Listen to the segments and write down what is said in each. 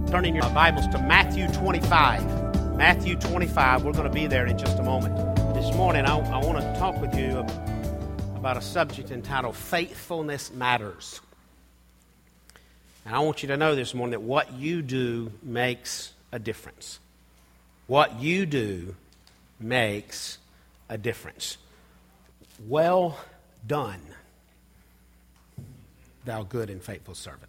Turning your Bibles to Matthew 25. Matthew 25, we're going to be there in just a moment. This morning, I want to talk with you about a subject entitled Faithfulness Matters. And I want you to know this morning that what you do makes a difference. What you do makes a difference. Well done, thou good and faithful servant.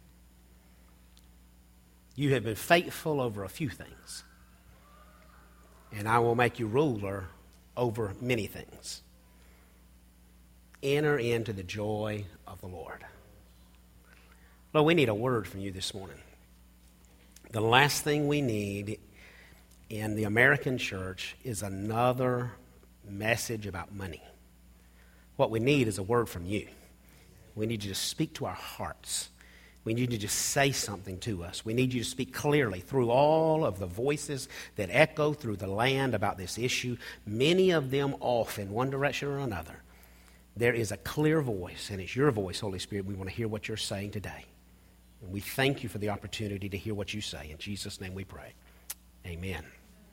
You have been faithful over a few things, and I will make you ruler over many things. Enter into the joy of the Lord. Lord, we need a word from you this morning. The last thing we need in the American church is another message about money. What we need is a word from you. We need you to speak to our hearts. We need you to say something to us. We need you to speak clearly through all of the voices that echo through the land about this issue, many of them off in one direction or another. There is a clear voice, and it's your voice, Holy Spirit. We want to hear what you're saying today. And we thank you for the opportunity to hear what you say. In Jesus' name we pray. Amen.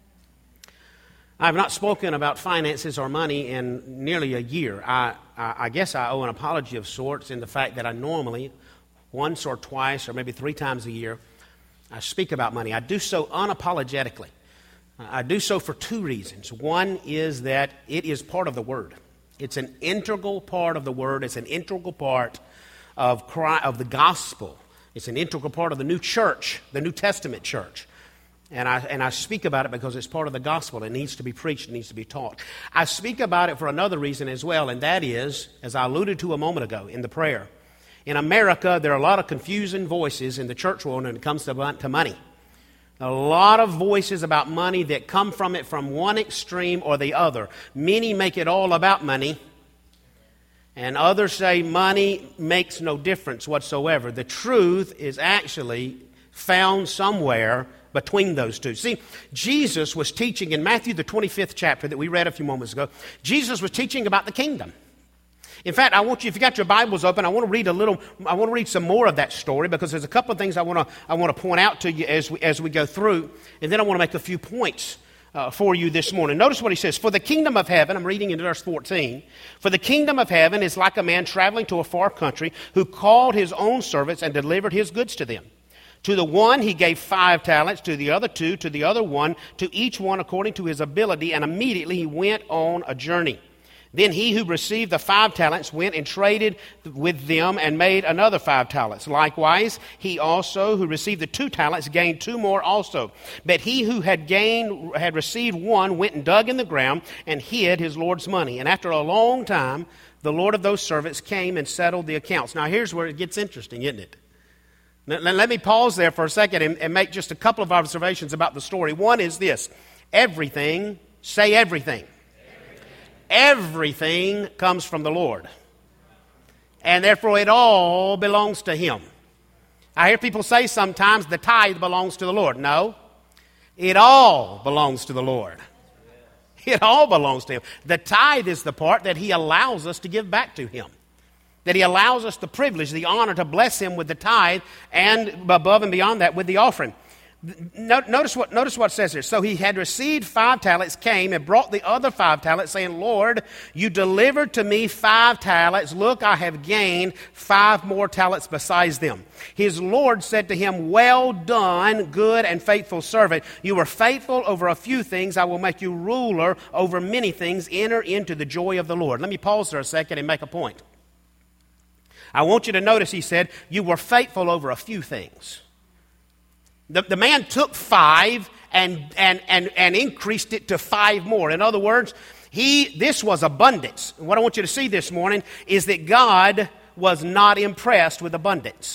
I have not spoken about finances or money in nearly a year. I guess I owe an apology of sorts in the fact that I normally, once or twice or maybe 3 times a year, I speak about money. I do so unapologetically. I do so for 2 reasons. One is that it is part of the Word. It's an integral part of the Word. It's an integral part of the gospel. It's an integral part of the new church, the New Testament church. And I speak about it because it's part of the gospel. It needs to be preached. It needs to be taught. I speak about it for another reason as well, and that is, as I alluded to a moment ago in the prayer, in America, there are a lot of confusing voices in the church world when it comes to money. A lot of voices about money that come from it from one extreme or the other. Many make it all about money, and others say money makes no difference whatsoever. The truth is actually found somewhere between those two. See, Jesus was teaching in Matthew, the 25th chapter that we read a few moments ago. Jesus was teaching about the kingdom. In fact, I want you, if you got your Bibles open, I want to read some more of that story because there's a couple of things I want to point out to you as we go through, and then I want to make a few points for you this morning. Notice what he says. For the kingdom of heaven, I'm reading in verse 14, for the kingdom of heaven is like a man traveling to a far country who called his own servants and delivered his goods to them. To the one he gave 5 talents, to the other 2, to the other 1, to each one according to his ability, and immediately he went on a journey. Then he who received the 5 talents went and traded with them and made another 5 talents. Likewise, he also who received the 2 talents gained 2 more also. But he who had received 1 went and dug in the ground and hid his Lord's money. And after a long time, the Lord of those servants came and settled the accounts. Now here's where it gets interesting, isn't it? Let me pause there for a second and make just a couple of observations about the story. One is this: everything, say everything. Everything comes from the Lord. And therefore it all belongs to Him. I hear people say sometimes the tithe belongs to the Lord. No, it all belongs to the Lord. It all belongs to Him. The tithe is the part that He allows us to give back to Him. That He allows us the privilege, the honor to bless Him with the tithe and above and beyond that with the offering. Notice what it says here. So he had received 5 talents, came and brought the other 5 talents, saying, Lord, you delivered to me 5 talents. Look, I have gained 5 more talents besides them. His Lord said to him, well done, good and faithful servant. You were faithful over a few things. I will make you ruler over many things. Enter into the joy of the Lord. Let me pause there a second and make a point. I want you to notice, he said, you were faithful over a few things. The man took 5 and increased it to 5 more. In other words, this was abundance. What I want you to see this morning is that God was not impressed with abundance.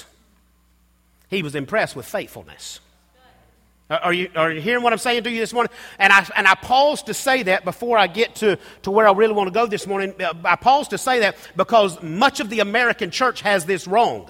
He was impressed with faithfulness. Are you hearing what I'm saying to you this morning? And I pause to say that before I get to where I really want to go this morning. I pause to say that because much of the American church has this wrong.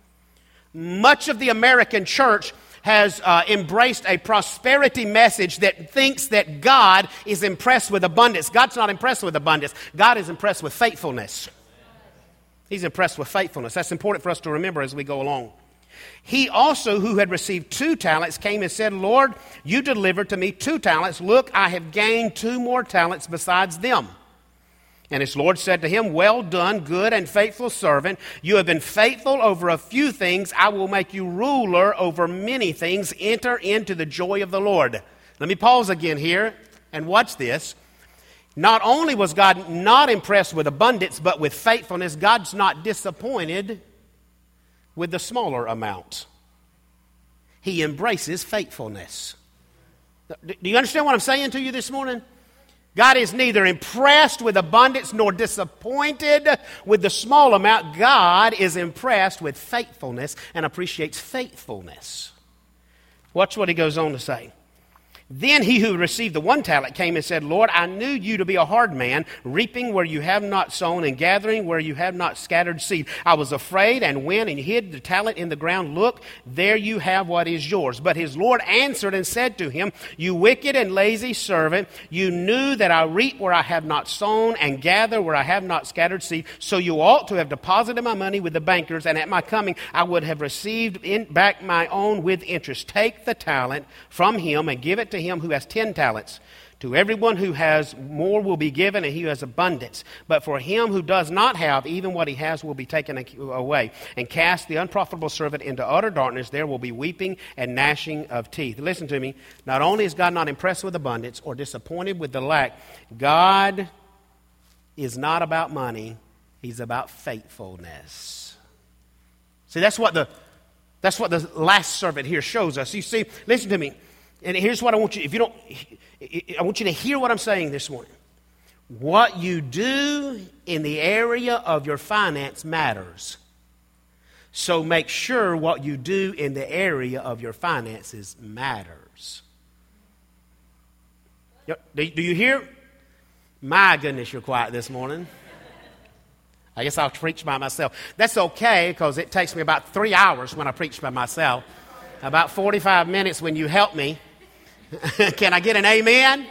Much of the American church has embraced a prosperity message that thinks that God is impressed with abundance. God's not impressed with abundance. God is impressed with faithfulness. He's impressed with faithfulness. That's important for us to remember as we go along. He also, who had received 2 talents, came and said, Lord, you delivered to me 2 talents. Look, I have gained 2 more talents besides them. And his Lord said to him, well done, good and faithful servant. You have been faithful over a few things. I will make you ruler over many things. Enter into the joy of the Lord. Let me pause again here and watch this. Not only was God not impressed with abundance, but with faithfulness. God's not disappointed with the smaller amount. He embraces faithfulness. Do you understand what I'm saying to you this morning? God is neither impressed with abundance nor disappointed with the small amount. God is impressed with faithfulness and appreciates faithfulness. Watch what he goes on to say. Then he who received the 1 talent came and said, Lord, I knew you to be a hard man, reaping where you have not sown and gathering where you have not scattered seed. I was afraid and went and hid the talent in the ground. Look, there you have what is yours. But his Lord answered and said to him, you wicked and lazy servant, you knew that I reap where I have not sown and gather where I have not scattered seed. So you ought to have deposited my money with the bankers, and at my coming I would have received back my own with interest. Take the talent from him and give it to him who has 10 talents. To everyone who has more will be given, and he who has abundance. But for him who does not have, even what he has will be taken away. And cast the unprofitable servant into utter darkness. There will be weeping and gnashing of teeth. Listen to me. Not only is God not impressed with abundance or disappointed with the lack, God is not about money. He's about faithfulness. See, that's what the last servant here shows us. You see, listen to me. And here's what I want you, I want you to hear what I'm saying this morning. What you do in the area of your finance matters. So make sure what you do in the area of your finances matters. Do you hear? My goodness, you're quiet this morning. I guess I'll preach by myself. That's okay, because it takes me about 3 hours when I preach by myself. About 45 minutes when you help me. Can I get an amen?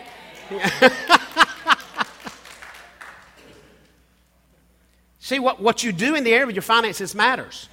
See, what you do in the area of your finances matters.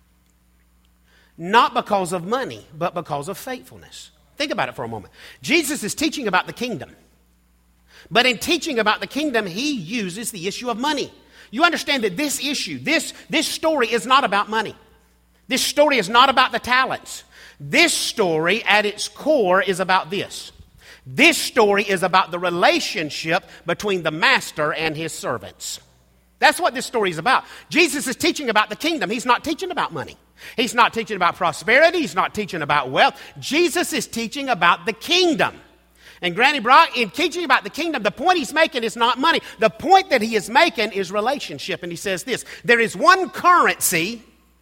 Not because of money, but because of faithfulness. Think about it for a moment. Jesus is teaching about the kingdom. But in teaching about the kingdom, he uses the issue of money. You understand that this issue, this story is not about money. This story is not about the talents. This story, at its core, is about this. This story is about the relationship between the master and his servants. That's what this story is about. Jesus is teaching about the kingdom. He's not teaching about money. He's not teaching about prosperity. He's not teaching about wealth. Jesus is teaching about the kingdom. And Granny Brock, in teaching about the kingdom, the point he's making is not money. The point that he is making is relationship. And he says this, there is one currency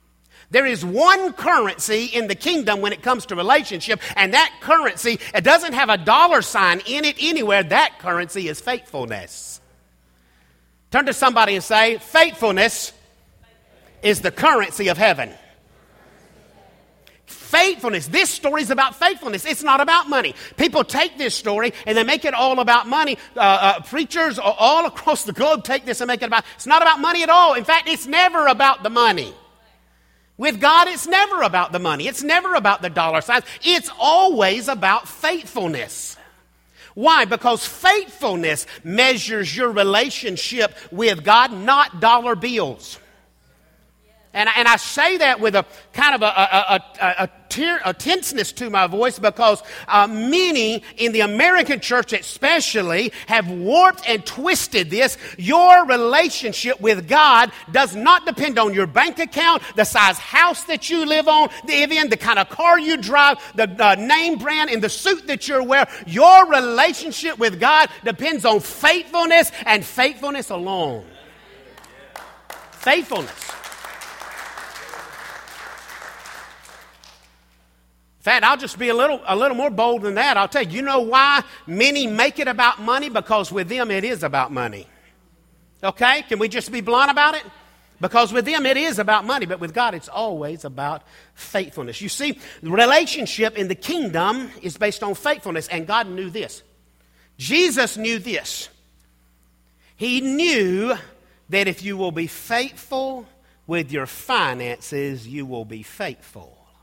in the kingdom when it comes to relationship, and that currency, it doesn't have a dollar sign in it anywhere. That currency is faithfulness. Turn to somebody and say, faithfulness is the currency of heaven. Faithfulness. This story is about faithfulness. It's not about money. People take this story and they make it all about money. Preachers all across the globe take this and make it about, it's not about money at all. In fact, it's never about the money. With God, it's never about the money. It's never about the dollar signs. It's always about faithfulness. Why? Because faithfulness measures your relationship with God, not dollar bills. And I say that with a kind of a tenseness to my voice, because many in the American church especially have warped and twisted this. Your relationship with God does not depend on your bank account, the size house that you live in, the kind of car you drive, the name brand and the suit that you're wearing. Your relationship with God depends on faithfulness and faithfulness alone. Faithfulness. In fact, I'll just be a little more bold than that. I'll tell you, you know why many make it about money? Because with them it is about money. Okay? Can we just be blunt about it? Because with them it is about money, but with God it's always about faithfulness. You see, the relationship in the kingdom is based on faithfulness, and God knew this. Jesus knew this. He knew that if you will be faithful with your finances, you will be faithful.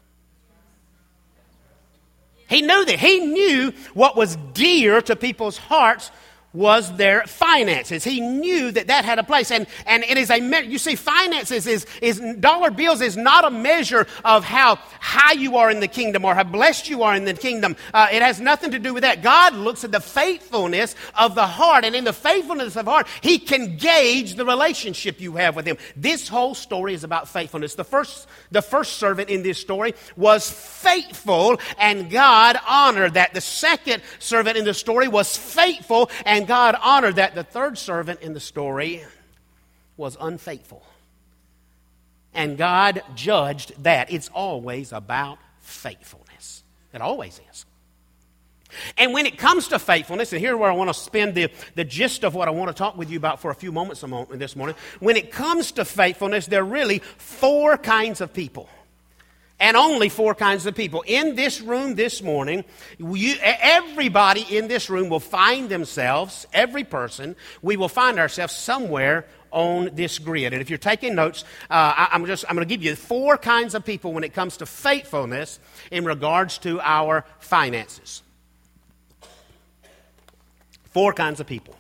He knew that. He knew what was dear to people's hearts was their finances. He knew that that had a place. And it is you see, finances is dollar bills is not a measure of how high you are in the kingdom or how blessed you are in the kingdom. It has nothing to do with that. God looks at the faithfulness of the heart. And in the faithfulness of the heart, He can gauge the relationship you have with Him. This whole story is about faithfulness. The first servant in this story was faithful, and God honored that. The second servant in the story was faithful, and God honored that. The third servant in the story was unfaithful, and God judged that. It's always about faithfulness. It always is. And when it comes to faithfulness, and here's where I want to spend the gist of what I want to talk with you about for a few moments this morning. When it comes to faithfulness, there are really four kinds of people. And only four kinds of people. In this room this morning, everybody in this room will find themselves, every person, we will find ourselves somewhere on this grid. And if you're taking notes, I'm going to give you four kinds of people when it comes to faithfulness in regards to our finances. Four kinds of people.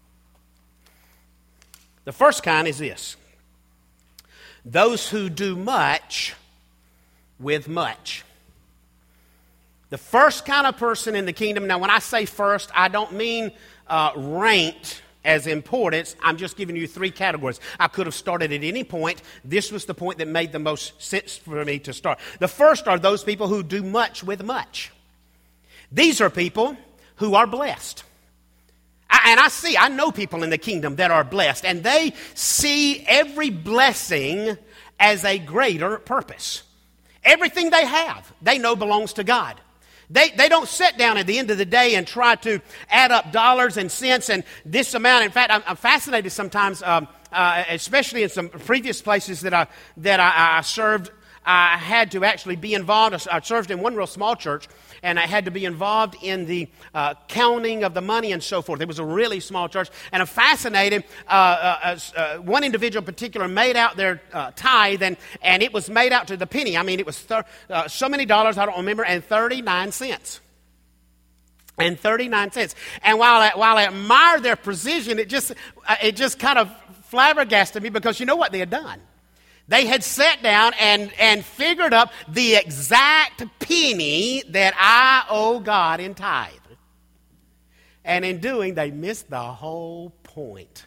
The first kind is this: those who do much with much. The first kind of person in the kingdom, now when I say first, I don't mean ranked as importance. I'm just giving you three categories. I could have started at any point. This was the point that made the most sense for me to start. The first are those people who do much with much. These are people who are blessed. I know people in the kingdom that are blessed, and they see every blessing as a greater purpose. Everything they have, they know belongs to God. They don't sit down at the end of the day and try to add up dollars and cents and this amount. In fact, I'm fascinated sometimes, especially in some previous places that I served. I had to actually be involved. I served in one real small church, and I had to be involved in the counting of the money and so forth. It was a really small church, and I'm fascinated. One individual in particular made out their tithe, and it was made out to the penny. I mean, it was so many dollars, I don't remember, and 39 cents. And 39 cents. And while I admire their precision, it just kind of flabbergasted me, because you know what they had done? They had sat down and figured up the exact penny that I owe God in tithe. And in doing, they missed the whole point.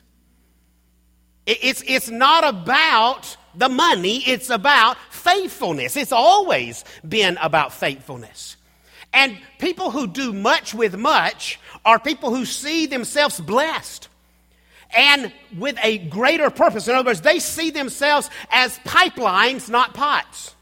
It's not about the money, it's about faithfulness. It's always been about faithfulness. And people who do much with much are people who see themselves blessed and with a greater purpose. In other words, they see themselves as pipelines, not pots.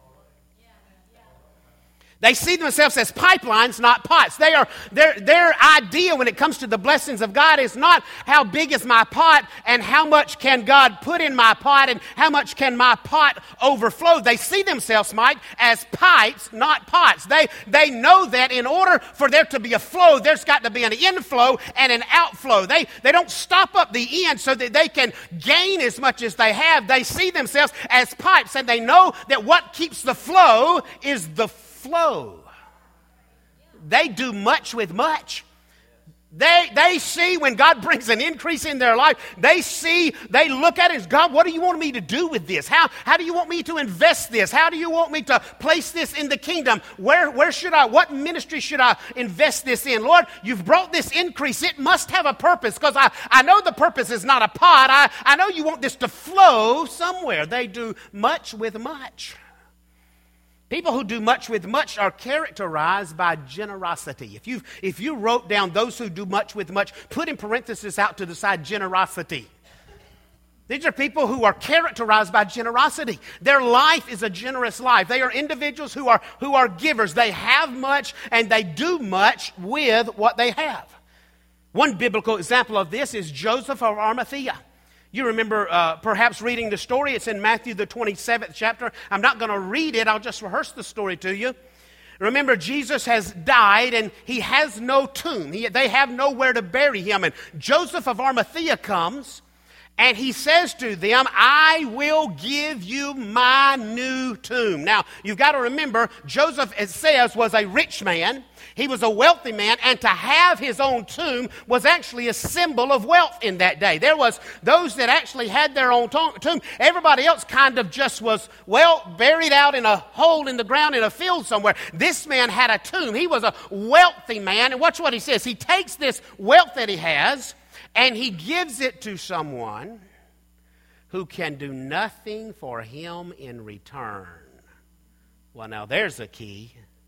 They see themselves as pipelines, not pots. Their idea when it comes to the blessings of God is not how big is my pot and how much can God put in my pot and how much can my pot overflow. They see themselves, Mike, as pipes, not pots. They know that in order for there to be a flow, there's got to be an inflow and an outflow. They don't stop up the end so that they can gain as much as they have. They see themselves as pipes, and they know that what keeps the flow is the flow. They do much with much. They see when God brings an increase in their life, they look at it as, God, what do you want me to do with this? How do you want me to invest this? How do you want me to place this in the kingdom? What ministry should I invest this in? Lord, you've brought this increase. It must have a purpose, because I know the purpose is not a pot. I know you want this to flow somewhere. They do much with much. People who do much with much are characterized by generosity. If you wrote down those who do much with much, put in parentheses out to the side generosity. These are people who are characterized by generosity. Their life is a generous life. They are individuals who are givers. They have much and they do much with what they have. One biblical example of this is Joseph of Arimathea. You remember perhaps reading the story. It's in Matthew, the 27th chapter. I'm not going to read it. I'll just rehearse the story to you. Remember, Jesus has died, and he has no tomb. They have nowhere to bury him. And Joseph of Arimathea comes, And he says to them, I will give you my new tomb. Now, you've got to remember, Joseph, it says, was a rich man. He was a wealthy man, and to have his own tomb was actually a symbol of wealth in that day. There was those that actually had their own tomb. Everybody else kind of just was, buried out in a hole in the ground in a field somewhere. This man had a tomb. He was a wealthy man, and watch what he says. He takes this wealth that he has, and he gives it to someone who can do nothing for him in return. Well, now there's a key.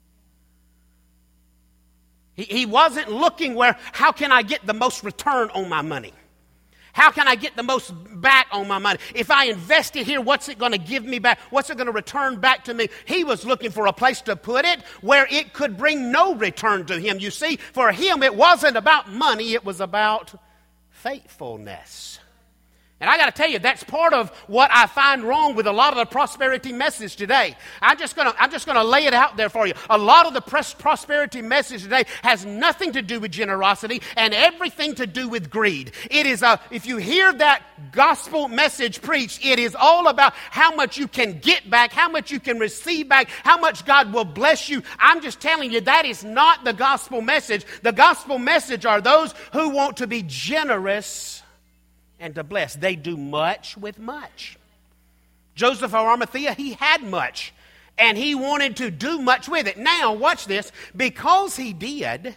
He wasn't looking how can I get the most return on my money? How can I get the most back on my money? If I invest it here, what's it going to give me back? What's it going to return back to me? He was looking for a place to put it where it could bring no return to him. You see, for him, it wasn't about money. It was about faithfulness. And I got to tell you, that's part of what I find wrong with a lot of the prosperity message today. I'm just going to lay it out there for you. A lot of the prosperity message today has nothing to do with generosity and everything to do with greed. It is if you hear that gospel message preached, it is all about how much you can get back, how much you can receive back, how much God will bless you. I'm just telling you, that is not the gospel message. The gospel message are those who want to be generous and to bless. They do much with much. Joseph of Arimathea, he had much, and he wanted to do much with it. Now, watch this. Because he did,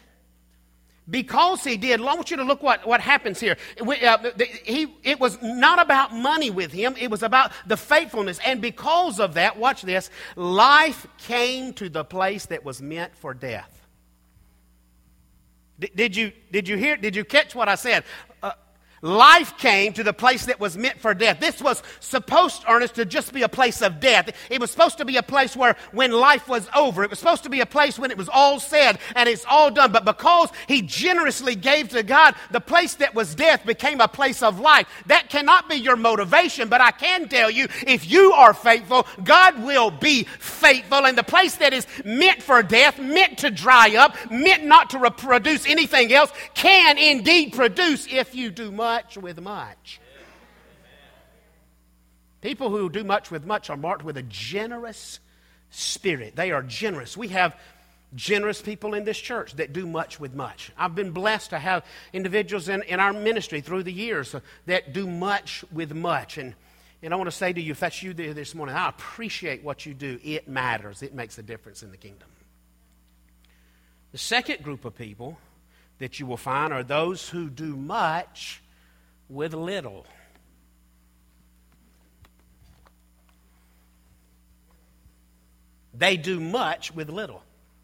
I want you to look what happens here. It was not about money with him. It was about the faithfulness. And because of that, watch this, life came to the place that was meant for death. Did you hear? Did you catch what I said? Life came to the place that was meant for death. This was supposed, Ernest, to just be a place of death. It was supposed to be a place where when life was over, it was supposed to be a place when it was all said and it's all done. But because he generously gave to God, the place that was death became a place of life. That cannot be your motivation, but I can tell you, if you are faithful, God will be faithful. And the place that is meant for death, meant to dry up, meant not to produce anything else, can indeed produce if you do much with much. People who do much with much are marked with a generous spirit. They are generous. We have generous people in this church that do much with much. I've been blessed to have individuals in our ministry through the years that do much with much. And I want to say to you, if that's you there this morning, I appreciate what you do. It matters. It makes a difference in the kingdom. The second group of people that you will find are those who do much with little. They do much with little.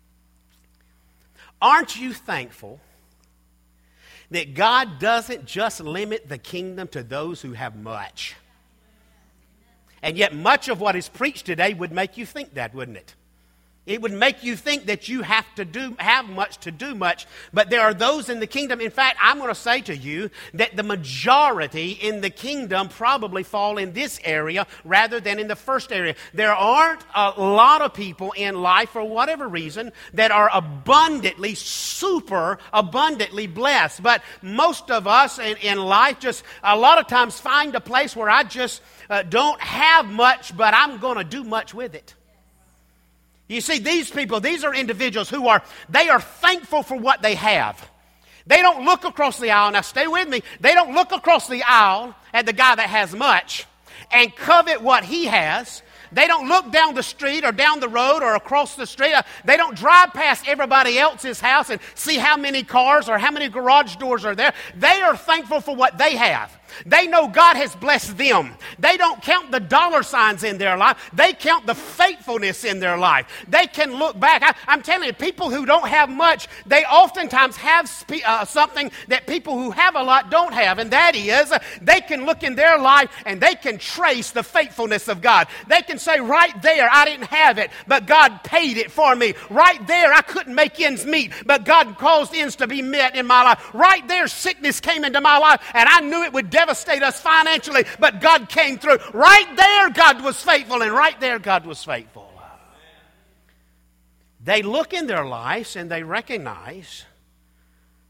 Aren't you thankful that God doesn't just limit the kingdom to those who have much? And yet much of what is preached today would make you think that, wouldn't it? It would make you think that you have much to do much. But there are those in the kingdom. In fact, I'm going to say to you that the majority in the kingdom probably fall in this area rather than in the first area. There aren't a lot of people in life, for whatever reason, that are super abundantly blessed. But most of us in life just a lot of times find a place where I just don't have much, but I'm going to do much with it. You see, these people, these are individuals they are thankful for what they have. They don't look across the aisle. Now, stay with me. They don't look across the aisle at the guy that has much and covet what he has. They don't look down the street or down the road or across the street. They don't drive past everybody else's house and see how many cars or how many garage doors are there. They are thankful for what they have. They know God has blessed them. They don't count the dollar signs in their life. They count the faithfulness in their life. They can look back. I'm telling you, people who don't have much, they oftentimes have something that people who have a lot don't have, and that is they can look in their life and they can trace the faithfulness of God. They can say, right there, I didn't have it, but God paid it for me. Right there, I couldn't make ends meet, but God caused ends to be met in my life. Right there, sickness came into my life, and I knew it would devastate us financially, but God came through. Right there, God was faithful, and right there, God was faithful. They look in their lives and they recognize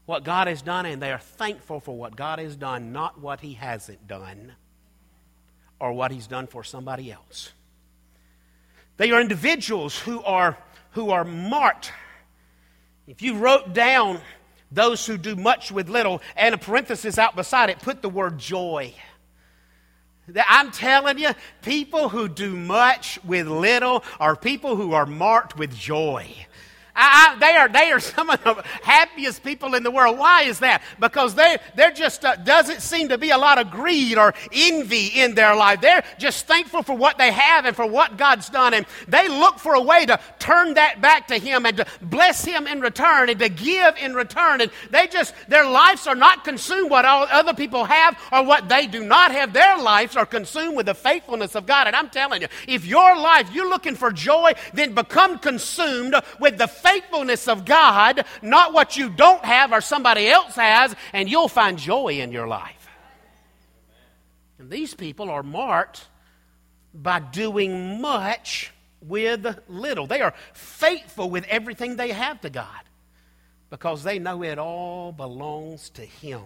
what God has done, and they are thankful for what God has done, not what He hasn't done or what He's done for somebody else. They are individuals who are marked. If you wrote down those who do much with little, and a parenthesis out beside it, put the word joy. I'm telling you, people who do much with little are people who are marked with joy. They are some of the happiest people in the world. Why is that? Because they're just doesn't seem to be a lot of greed or envy in their life. They're just thankful for what they have and for what God's done, and they look for a way to turn that back to Him and to bless Him in return and to give in return. And their lives are not consumed what all other people have or what they do not have. Their lives are consumed with the faithfulness of God. And I'm telling you, if your life, you're looking for joy, then become consumed with the faithfulness of God, not what you don't have or somebody else has, and you'll find joy in your life. And these people are marked by doing much with little. They are faithful with everything they have to God because they know it all belongs to Him.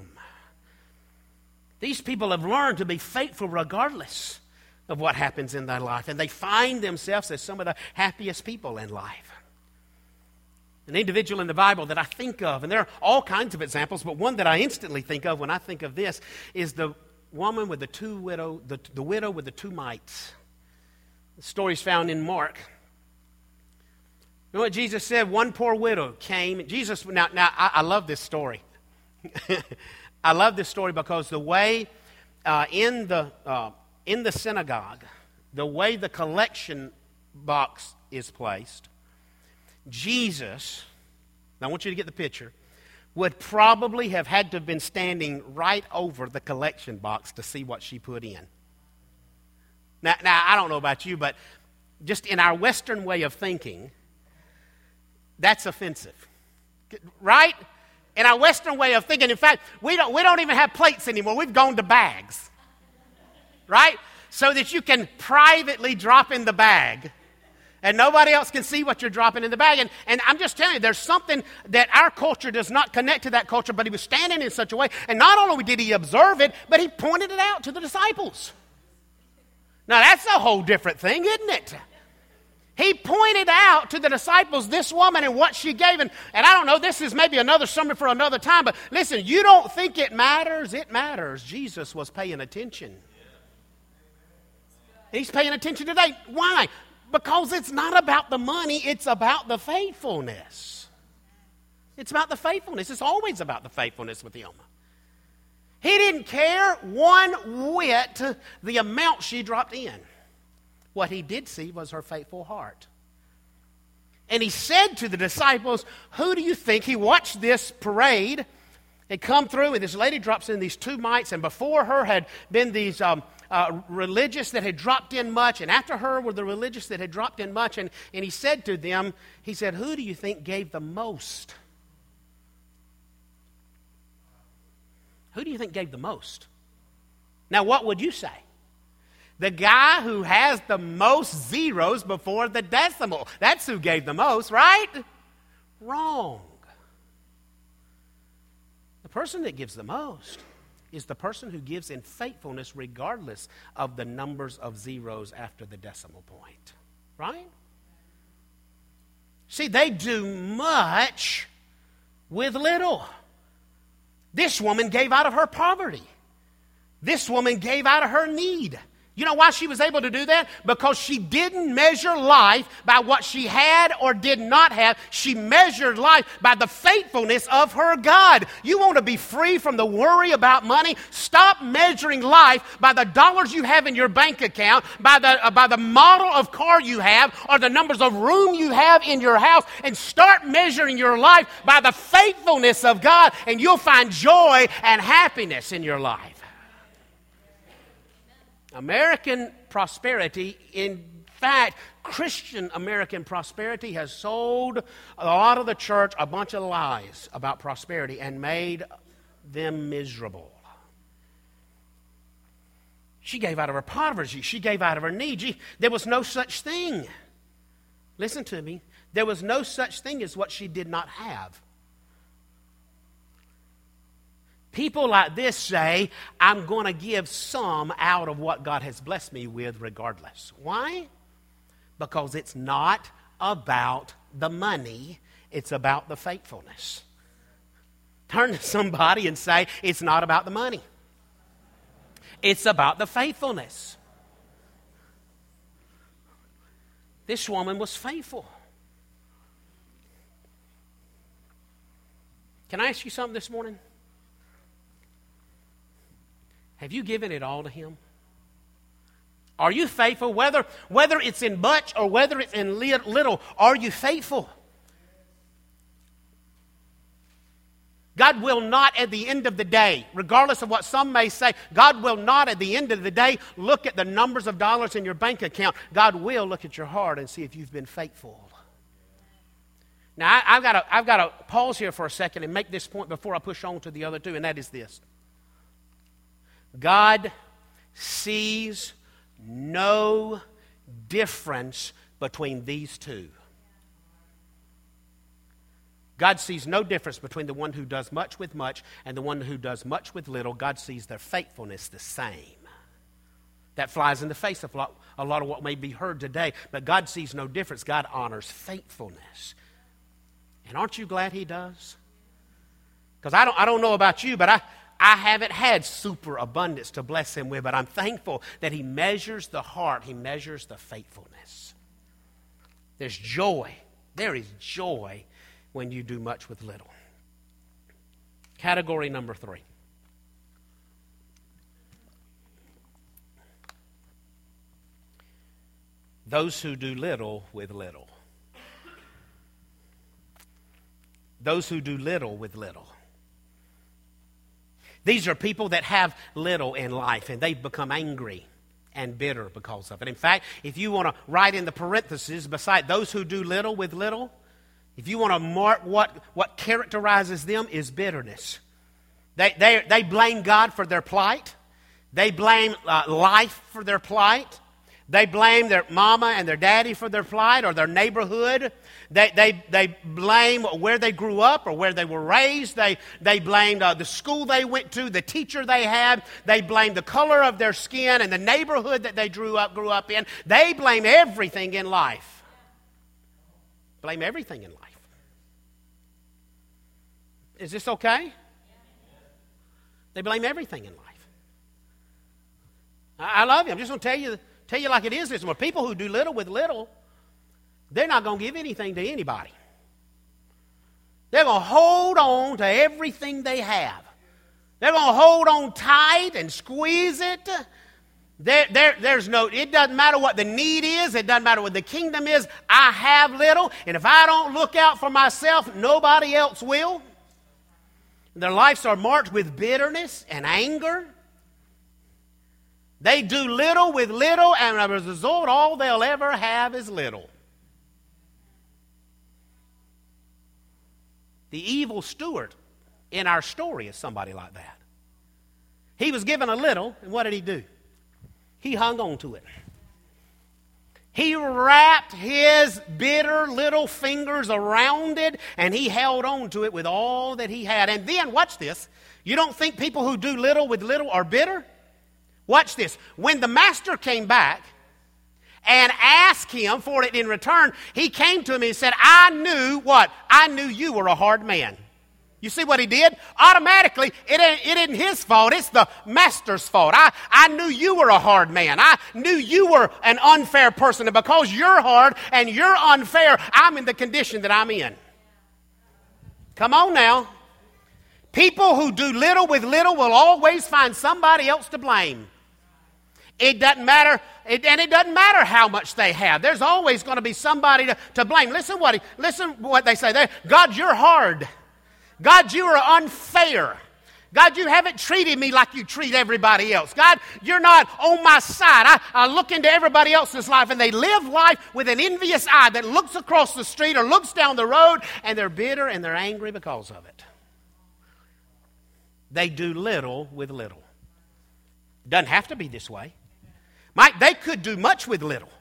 These people have learned to be faithful regardless of what happens in their life, and they find themselves as some of the happiest people in life. An individual in the Bible that I think of, and there are all kinds of examples, but one that I instantly think of when I think of this is the woman with the widow with the two mites. The story's found in Mark. You know what Jesus said? One poor widow came. Jesus. Now I love this story. I love this story because the way in the synagogue, the way the collection box is placed, Jesus, now I want you to get the picture, would probably have had to have been standing right over the collection box to see what she put in. Now I don't know about you, but just in our Western way of thinking, that's offensive. Right? In our Western way of thinking, in fact, we don't even have plates anymore. We've gone to bags. Right? So that you can privately drop in the bag and nobody else can see what you're dropping in the bag. And I'm just telling you, there's something that our culture does not connect to that culture, but he was standing in such a way. And not only did he observe it, but he pointed it out to the disciples. Now, that's a whole different thing, isn't it? He pointed out to the disciples this woman and what she gave. And I don't know, this is maybe another sermon for another time, but listen, you don't think it matters. It matters. Jesus was paying attention. He's paying attention today. Why? Because it's not about the money, it's about the faithfulness. It's about the faithfulness. It's always about the faithfulness with Him. He didn't care one whit the amount she dropped in. What He did see was her faithful heart. And He said to the disciples, who do you think? He watched this parade. It come through, and this lady drops in these two mites, and before her had been these religious that had dropped in much, and after her were the religious that had dropped in much, and He said to them, He said, who do you think gave the most? Who do you think gave the most? Now, what would you say? The guy who has the most zeros before the decimal. That's who gave the most, right? Wrong. The person that gives the most is the person who gives in faithfulness regardless of the numbers of zeros after the decimal point. Right? See, they do much with little. This woman gave out of her poverty. This woman gave out of her need. You know why she was able to do that? Because she didn't measure life by what she had or did not have. She measured life by the faithfulness of her God. You want to be free from the worry about money? Stop measuring life by the dollars you have in your bank account, by the model of car you have, or the numbers of room you have in your house, and start measuring your life by the faithfulness of God, and you'll find joy and happiness in your life. American prosperity, in fact, Christian American prosperity has sold a lot of the church a bunch of lies about prosperity and made them miserable. She gave out of her poverty. She gave out of her need. There was no such thing. Listen to me. There was no such thing as what she did not have. People like this say, I'm going to give some out of what God has blessed me with regardless. Why? Because it's not about the money, it's about the faithfulness. Turn to somebody and say, it's not about the money. It's about the faithfulness. This woman was faithful. Can I ask you something this morning? Have you given it all to Him? Are you faithful? Whether it's in much or whether it's in little, are you faithful? God will not at the end of the day, regardless of what some may say, God will not at the end of the day look at the numbers of dollars in your bank account. God will look at your heart and see if you've been faithful. Now, I've got to pause here for a second and make this point before I push on to the other two, and that is this. God sees no difference between these two. God sees no difference between the one who does much with much and the one who does much with little. God sees their faithfulness the same. That flies in the face of a lot of what may be heard today. But God sees no difference. God honors faithfulness. And aren't you glad He does? Because I don't know about you, but I haven't had super abundance to bless Him with, but I'm thankful that He measures the heart. He measures the faithfulness. There's joy. There is joy when you do much with little. Category number 3. Those who do little with little. Those who do little with little. These are people that have little in life and they've become angry and bitter because of it. In fact, if you want to write in the parentheses beside those who do little with little, if you want to mark what characterizes them is bitterness. They blame God for their plight. They blame life for their plight. They blame their mama and their daddy for their plight or their neighborhood. They blame where they grew up or where they were raised. They blamed the school they went to, the teacher they had. They blame the color of their skin and the neighborhood that they grew up in. They blame everything in life. Blame everything in life. Is this okay? They blame everything in life. I love you. I'm just going to tell you like it is this morning. People who do little with little, they're not going to give anything to anybody. They're going to hold on to everything they have. They're going to hold on tight and squeeze it. It doesn't matter what the need is. It doesn't matter what the kingdom is. I have little, and if I don't look out for myself, nobody else will. Their lives are marked with bitterness and anger. They do little with little, and as a result, all they'll ever have is little. The evil steward in our story is somebody like that. He was given a little, and what did he do? He hung on to it. He wrapped his bitter little fingers around it, and he held on to it with all that he had. And then, watch this. You don't think people who do little with little are bitter? Watch this. When the master came back and asked him for it in return, he came to him and said, I knew what? I knew you were a hard man. You see what he did? Automatically, it isn't his fault. It's the master's fault. I knew you were a hard man. I knew you were an unfair person. And because you're hard and you're unfair, I'm in the condition that I'm in. Come on now. People who do little with little will always find somebody else to blame. It doesn't matter, and it doesn't matter how much they have. There's always going to be somebody to blame. Listen what they say there. God, you're hard. God, you are unfair. God, you haven't treated me like you treat everybody else. God, you're not on my side. I look into everybody else's life, and they live life with an envious eye that looks across the street or looks down the road, and they're bitter and they're angry because of it. They do little with little. Doesn't have to be this way. They could do much with little.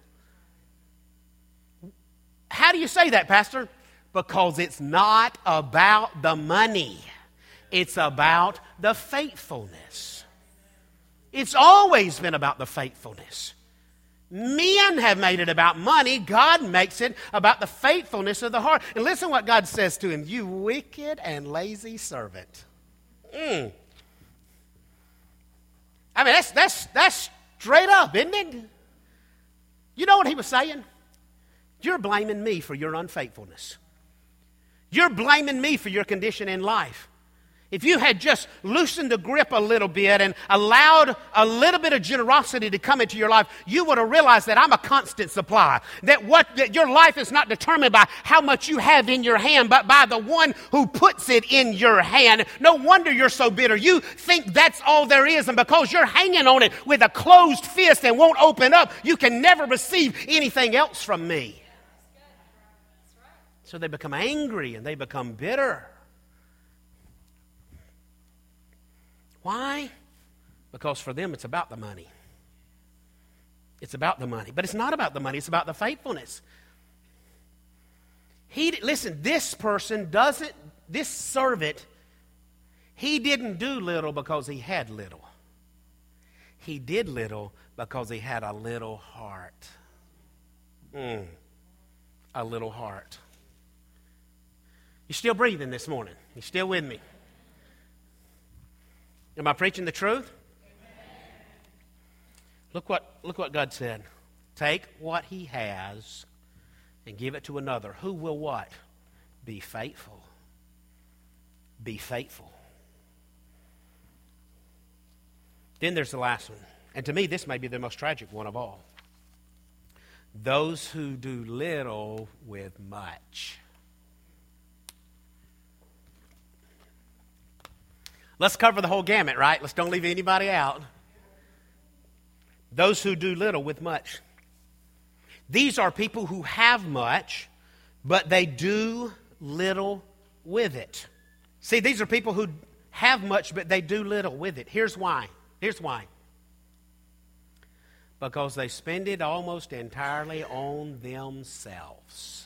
How do you say that, Pastor? Because it's not about the money. It's about the faithfulness. It's always been about the faithfulness. Men have made it about money. God makes it about the faithfulness of the heart. And listen what God says to him. You wicked and lazy servant. I mean, that's straight up, isn't it? You know what he was saying? You're blaming me for your unfaithfulness. You're blaming me for your condition in life. If you had just loosened the grip a little bit and allowed a little bit of generosity to come into your life, you would have realized that I'm a constant supply. That your life is not determined by how much you have in your hand, but by the one who puts it in your hand. No wonder you're so bitter. You think that's all there is, and because you're hanging on it with a closed fist and won't open up, you can never receive anything else from me. So they become angry and they become bitter. Why? Because for them it's about the money. It's about the money. But it's not about the money. It's about the faithfulness. Listen, this servant, he didn't do little because he had little. He did little because he had a little heart. A little heart. You still breathing this morning? You still with me? Am I preaching the truth? Look what God said. Take what he has and give it to another. Who will what? Be faithful. Be faithful. Then there's the last one. And to me, this may be the most tragic one of all. Those who do little with much. Let's cover the whole gamut, right? Let's don't leave anybody out. Those who do little with much. These are people who have much, but they do little with it. See, these are people who have much, but they do little with it. Here's why. Because they spend it almost entirely on themselves.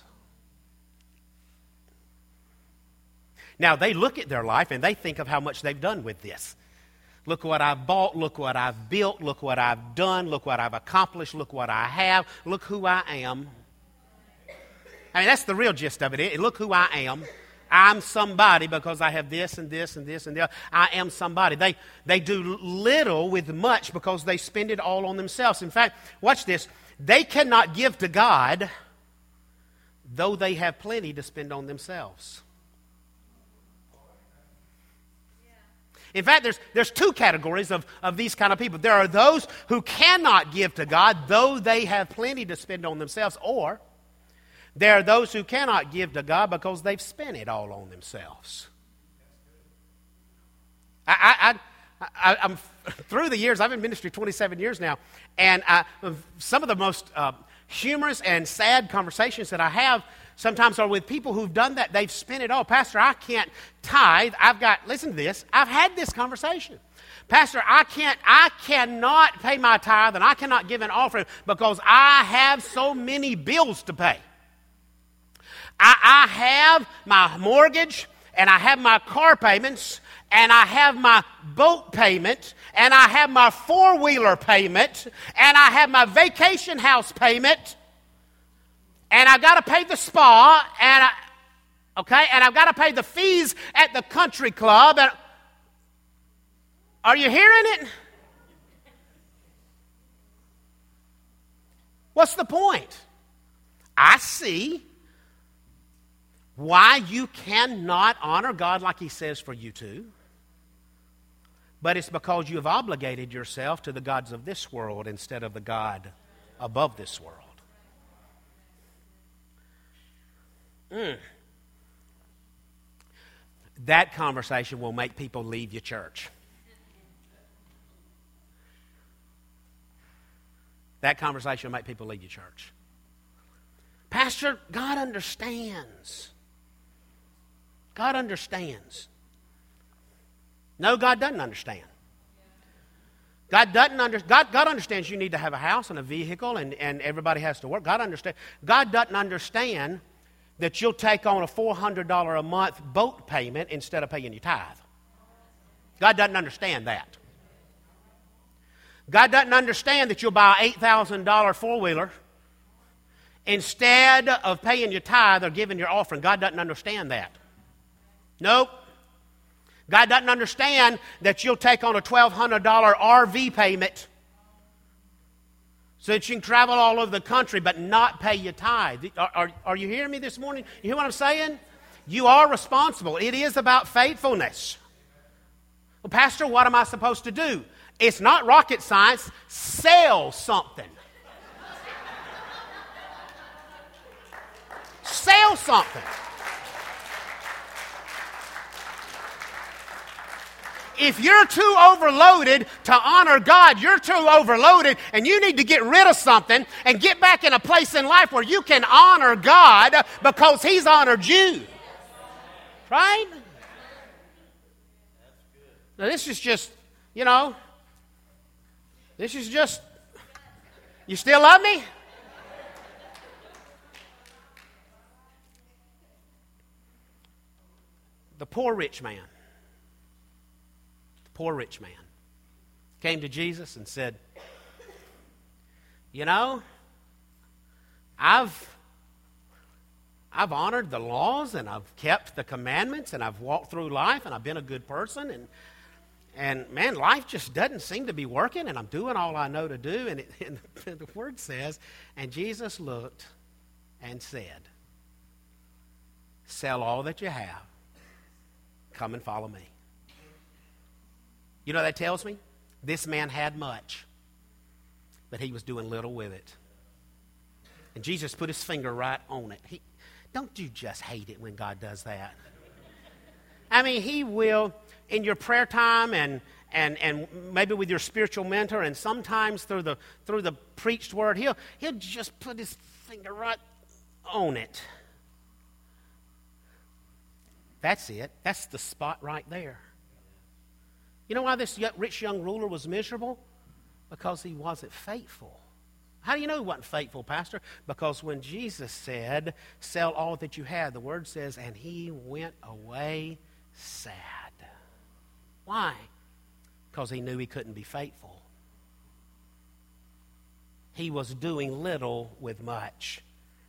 Now, they look at their life and they think of how much they've done with this. Look what I've bought. Look what I've built. Look what I've done. Look what I've accomplished. Look what I have. Look who I am. I mean, that's the real gist of it. Look who I am. I'm somebody because I have this and this and this and that. I am somebody. They do little with much because they spend it all on themselves. In fact, watch this. They cannot give to God, though they have plenty to spend on themselves. In fact, there's two categories of these kind of people. There are those who cannot give to God, though they have plenty to spend on themselves, or there are those who cannot give to God because they've spent it all on themselves. I'm through the years, I've been in ministry 27 years now, and some of the most humorous and sad conversations that I have sometimes are with people who've done that. They've spent it all. Pastor, I can't tithe. Listen to this. I've had this conversation. Pastor, I cannot pay my tithe and I cannot give an offering because I have so many bills to pay. I have my mortgage and I have my car payments and I have my boat payment and I have my four-wheeler payment and I have my vacation house payment. And I've got to pay the spa, and I've got to pay the fees at the country club. And are you hearing it? What's the point? I see why you cannot honor God like he says for you to. But it's because you have obligated yourself to the gods of this world instead of the God above this world. That conversation will make people leave your church. That conversation will make people leave your church. Pastor, God understands. God understands. No, God doesn't understand. God understands you need to have a house and a vehicle and everybody has to work. God understands. God doesn't understand that you'll take on a $400 a month boat payment instead of paying your tithe. God doesn't understand that. God doesn't understand that you'll buy an $8,000 four-wheeler instead of paying your tithe or giving your offering. God doesn't understand that. Nope. God doesn't understand that you'll take on a $1,200 RV payment so that you can travel all over the country but not pay your tithe. Are you hearing me this morning? You hear what I'm saying? You are responsible. It is about faithfulness. Well, Pastor, what am I supposed to do? It's not rocket science. Sell something. Sell something. If you're too overloaded to honor God, you're too overloaded, and you need to get rid of something and get back in a place in life where you can honor God because He's honored you. Right? Now, this is just, this is just, you still love me? The poor rich man came to Jesus and said, I've honored the laws and I've kept the commandments and I've walked through life and I've been a good person and man, life just doesn't seem to be working and I'm doing all I know to do. And the word says, and Jesus looked and said, sell all that you have. Come and follow me. You know what that tells me? This man had much, but he was doing little with it. And Jesus put his finger right on it. Don't you just hate it when God does that? I mean, He will, in your prayer time and maybe with your spiritual mentor and sometimes through the preached word, He'll just put His finger right on it. That's it. That's the spot right there. You know why this rich young ruler was miserable? Because he wasn't faithful. How do you know he wasn't faithful, Pastor? Because when Jesus said, sell all that you had, the word says, and he went away sad. Why? Because he knew he couldn't be faithful. He was doing little with much.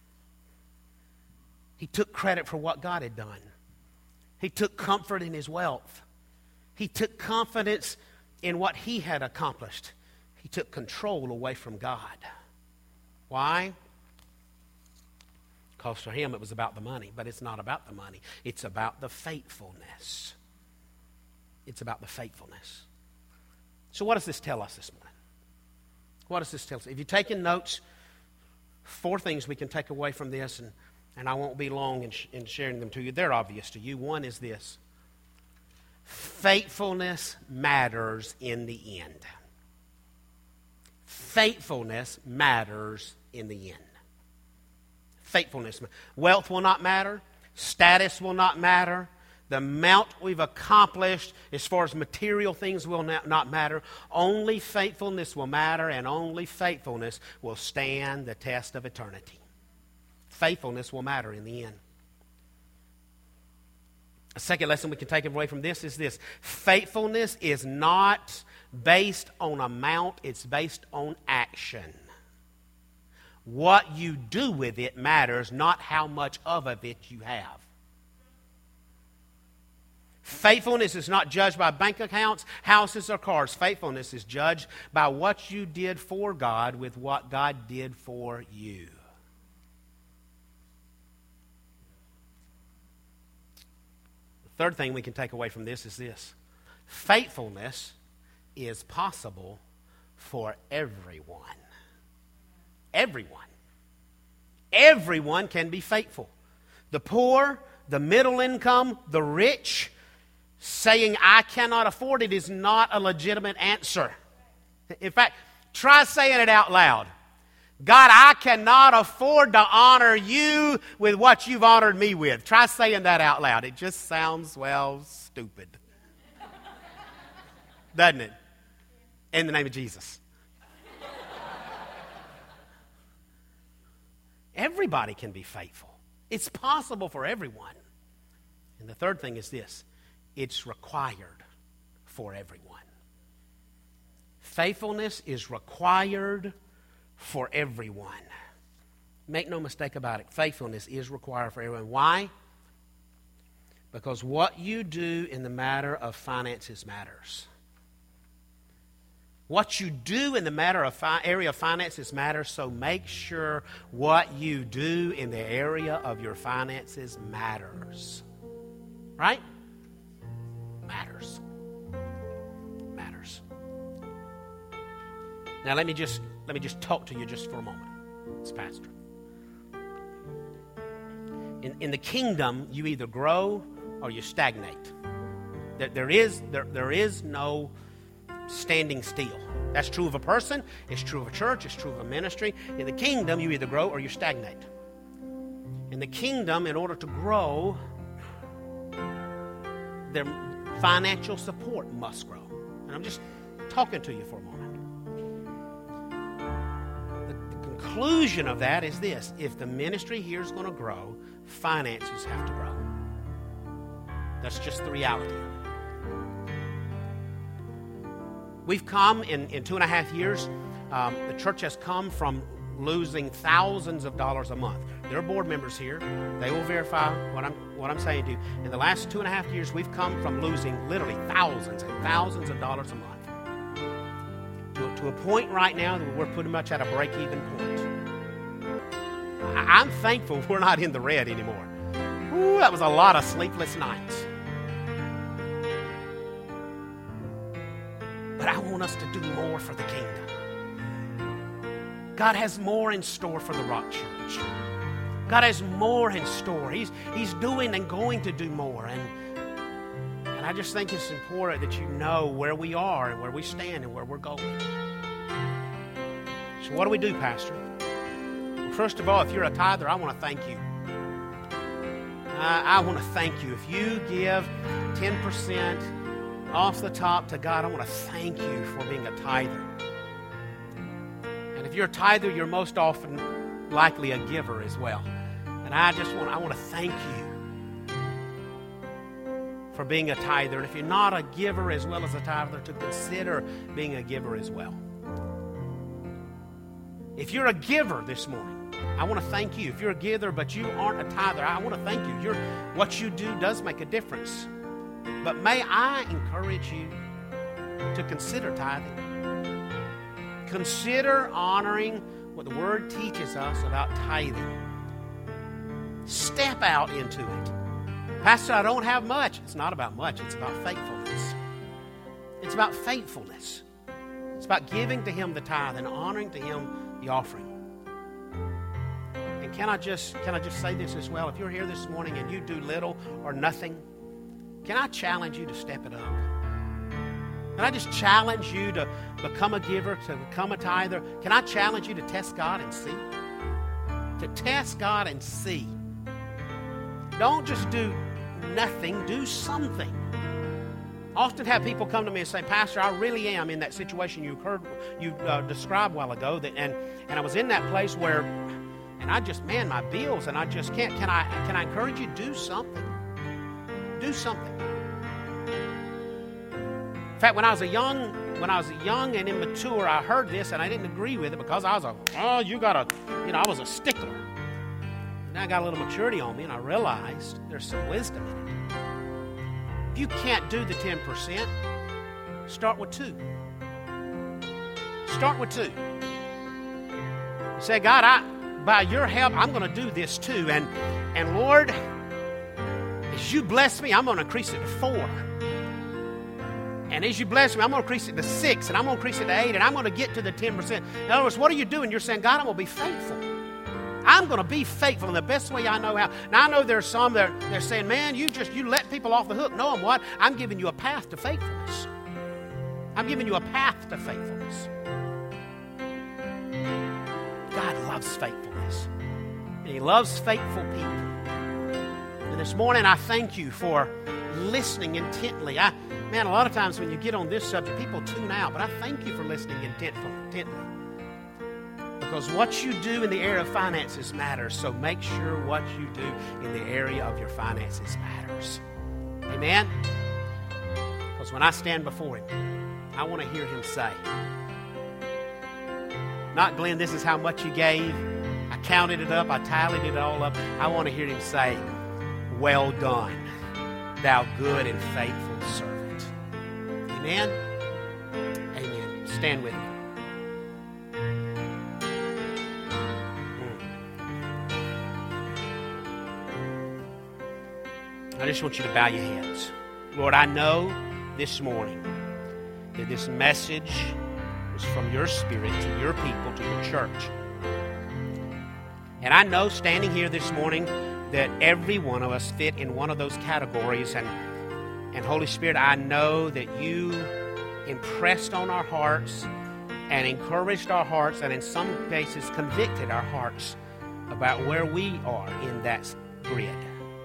He took credit for what God had done. He took comfort in his wealth. He took confidence in what he had accomplished. He took control away from God. Why? Because for him it was about the money, but it's not about the money. It's about the faithfulness. It's about the faithfulness. So what does this tell us this morning? What does this tell us? If you're taking notes, 4 things we can take away from this, and I won't be long in sharing them to you. They're obvious to you. One is this: faithfulness matters in the end. Faithfulness matters in the end. Faithfulness. Wealth will not matter. Status will not matter. The amount we've accomplished as far as material things will not matter. Only faithfulness will matter, and only faithfulness will stand the test of eternity. Faithfulness will matter in the end. A second lesson we can take away from this is this: faithfulness is not based on amount, it's based on action. What you do with it matters, not how much of it you have. Faithfulness is not judged by bank accounts, houses, or cars. Faithfulness is judged by what you did for God with what God did for you. The third thing we can take away from this is this: faithfulness is possible for everyone. Everyone. Everyone can be faithful. The poor, the middle income, the rich. Saying I cannot afford it is not a legitimate answer. In fact, try saying it out loud. God, I cannot afford to honor you with what you've honored me with. Try saying that out loud. It just sounds, stupid. Doesn't it? In the name of Jesus. Everybody can be faithful. It's possible for everyone. And the third thing is this: it's required for everyone. Faithfulness is required for everyone. Make no mistake about it. Faithfulness is required for everyone. Why? Because what you do in the matter of finances matters. What you do in the matter of area of finances matters, so make sure what you do in the area of your finances matters. Right? Matters. Matters. Now let me just talk to you just for a moment, as pastor. In the kingdom, you either grow or you stagnate. There is no standing still. That's true of a person, it's true of a church, it's true of a ministry. In the kingdom, you either grow or you stagnate. In the kingdom, in order to grow, their financial support must grow. And I'm just talking to you for a moment. The conclusion of that is this: if the ministry here is going to grow, finances have to grow. That's just the reality. We've come in 2.5 years, the church has come from losing thousands of dollars a month. There are board members here. They will verify what I'm saying to you. In the last 2.5 years, we've come from losing literally thousands and thousands of dollars a month to a point right now that we're pretty much at a break-even point. I'm thankful we're not in the red anymore. Ooh, that was a lot of sleepless nights. But I want us to do more for the kingdom. God has more in store for the Rock Church. God has more in store. He's doing and going to do more. And I just think it's important that you know where we are and where we stand and where we're going. So what do we do, Pastor? Well, first of all, if you're a tither, I want to thank you. I want to thank you. If you give 10% off the top to God, I want to thank you for being a tither. And if you're a tither, you're most often likely a giver as well. And I want to thank you for being a tither. And if you're not a giver as well as a tither, to consider being a giver as well. If you're a giver this morning, I want to thank you. If you're a giver but you aren't a tither, I want to thank you. What you do does make a difference. But may I encourage you to consider tithing. Consider honoring what the Word teaches us about tithing. Step out into it. Pastor, I don't have much. It's not about much. It's about faithfulness. It's about faithfulness. It's about giving to Him the tithe and honoring to Him the offering. And can I just say this as well? If you're here this morning and you do little or nothing, can I challenge you to step it up? Can I just challenge you to become a giver, to become a tither? Can I challenge you to test God and see? To test God and see. Don't just do nothing, do something. I often have people come to me and say, Pastor, I really am in that situation you described a while ago, and I was in that place where, and I just, my bills, and I just can't. Can I encourage you to do something? Do something. In fact, when I was young and immature, I heard this and I didn't agree with it because I was I was a stickler. And I got a little maturity on me and I realized there's some wisdom in it. If you can't do the 10%, start with 2. Start with 2. Say, God, by your help, I'm going to do this too. And Lord, as you bless me, I'm going to increase it to 4. And as you bless me, I'm going to increase it to 6. And I'm going to increase it to 8. And I'm going to get to the 10%. In other words, what are you doing? You're saying, God, I'm going to be faithful. I'm going to be faithful in the best way I know how. Now, I know there's some that they're saying, man, you let people off the hook. No, what? I'm giving you a path to faithfulness. I'm giving you a path to faithfulness. God loves faithfulness. And He loves faithful people. And this morning, I thank you for listening intently. A lot of times when you get on this subject, people tune out. But I thank you for listening intently. Because what you do in the area of finances matters. So make sure what you do in the area of your finances matters. Amen? Because when I stand before him, I want to hear him say, not, Glenn, this is how much you gave. I counted it up. I tallied it all up. I want to hear him say, well done, thou good and faithful servant. Amen? Amen. Stand with me. I just want you to bow your heads. Lord, I know this morning that this message is from your Spirit to your people, to your church. And I know standing here this morning that every one of us fit in one of those categories. And Holy Spirit, I know that you impressed on our hearts and encouraged our hearts and in some cases convicted our hearts about where we are in that grid.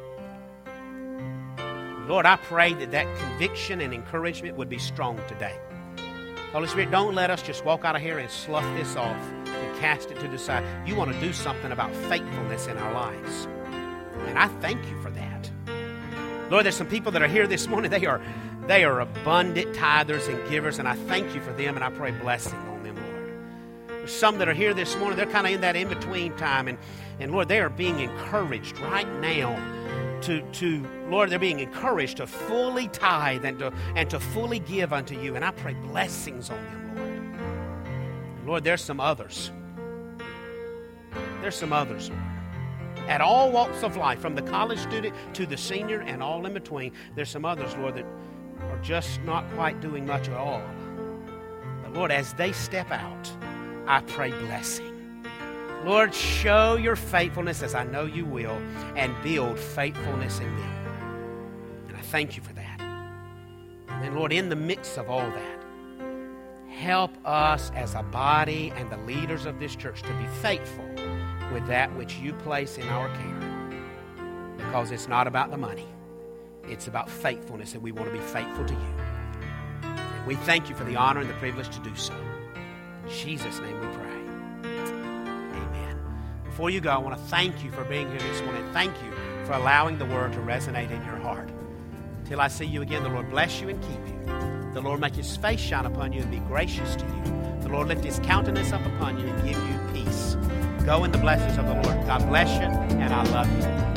Lord, I pray that that conviction and encouragement would be strong today. Holy Spirit, don't let us just walk out of here and slough this off and cast it to the side. You want to do something about faithfulness in our lives. And I thank you for that. Lord, there's some people that are here this morning. They are abundant tithers and givers, and I thank you for them, and I pray blessing on them, Lord. There's some that are here this morning. They're kind of in that in-between time, and Lord, they are being encouraged right now Lord, they're being encouraged to fully tithe and to fully give unto you. And I pray blessings on them, Lord. And Lord, there's some others. There's some others, Lord. At all walks of life, from the college student to the senior and all in between, there's some others, Lord, that are just not quite doing much at all. But Lord, as they step out, I pray blessing. Lord, show your faithfulness, as I know you will, and build faithfulness in them. And I thank you for that. And Lord, in the midst of all that, help us as a body and the leaders of this church to be faithful with that which you place in our care. Because it's not about the money. It's about faithfulness, and we want to be faithful to you. And we thank you for the honor and the privilege to do so. In Jesus' name we pray. Before you go, I want to thank you for being here this morning. Thank you for allowing the word to resonate in your heart. Until I see you again, the Lord bless you and keep you. The Lord make his face shine upon you and be gracious to you. The Lord lift his countenance up upon you and give you peace. Go in the blessings of the Lord. God bless you, and I love you.